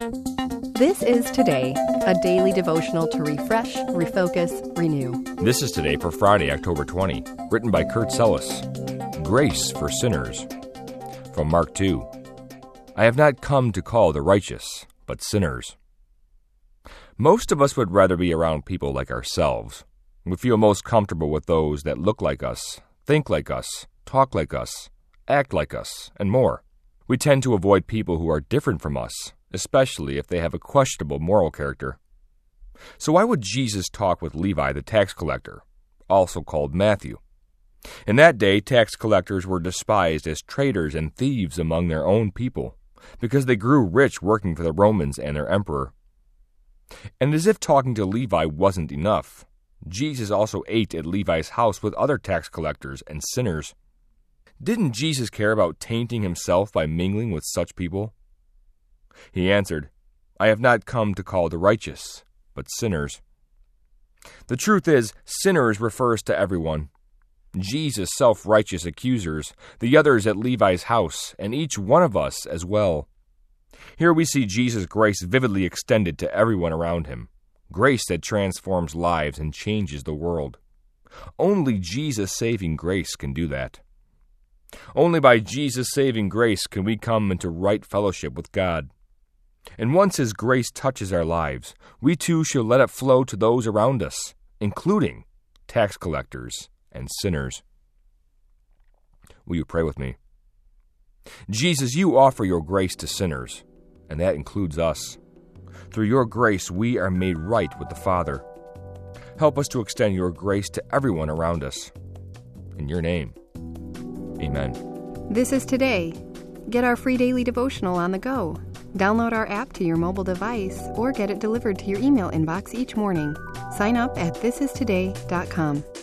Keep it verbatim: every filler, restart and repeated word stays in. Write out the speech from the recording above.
This is Today, a daily devotional to refresh, refocus, renew. This is Today for Friday, October twentieth, written by Kurt Sellis. Grace for sinners. From Mark two. I have not come to call the righteous, but sinners. Most of us would rather be around people like ourselves. We feel most comfortable with those that look like us, think like us, talk like us, act like us, and more. We tend to avoid people who are different from us, especially if they have a questionable moral character. So why would Jesus talk with Levi the tax collector, also called Matthew? In that day, tax collectors were despised as traitors and thieves among their own people, because they grew rich working for the Romans and their emperor. And as if talking to Levi wasn't enough, Jesus also ate at Levi's house with other tax collectors and sinners. Didn't Jesus care about tainting himself by mingling with such people? He answered, I have not come to call the righteous, but sinners. The truth is, sinners refers to everyone. Jesus' self-righteous accusers, the others at Levi's house, and each one of us as well. Here we see Jesus' grace vividly extended to everyone around him, grace that transforms lives and changes the world. Only Jesus' saving grace can do that. Only by Jesus' saving grace can we come into right fellowship with God. And once His grace touches our lives, we too shall let it flow to those around us, including tax collectors and sinners. Will you pray with me? Jesus, you offer your grace to sinners, and that includes us. Through your grace, we are made right with the Father. Help us to extend your grace to everyone around us. In your name, amen. This is Today. Get our free daily devotional on the go. Download our app to your mobile device or get it delivered to your email inbox each morning. Sign up at this is today dot com.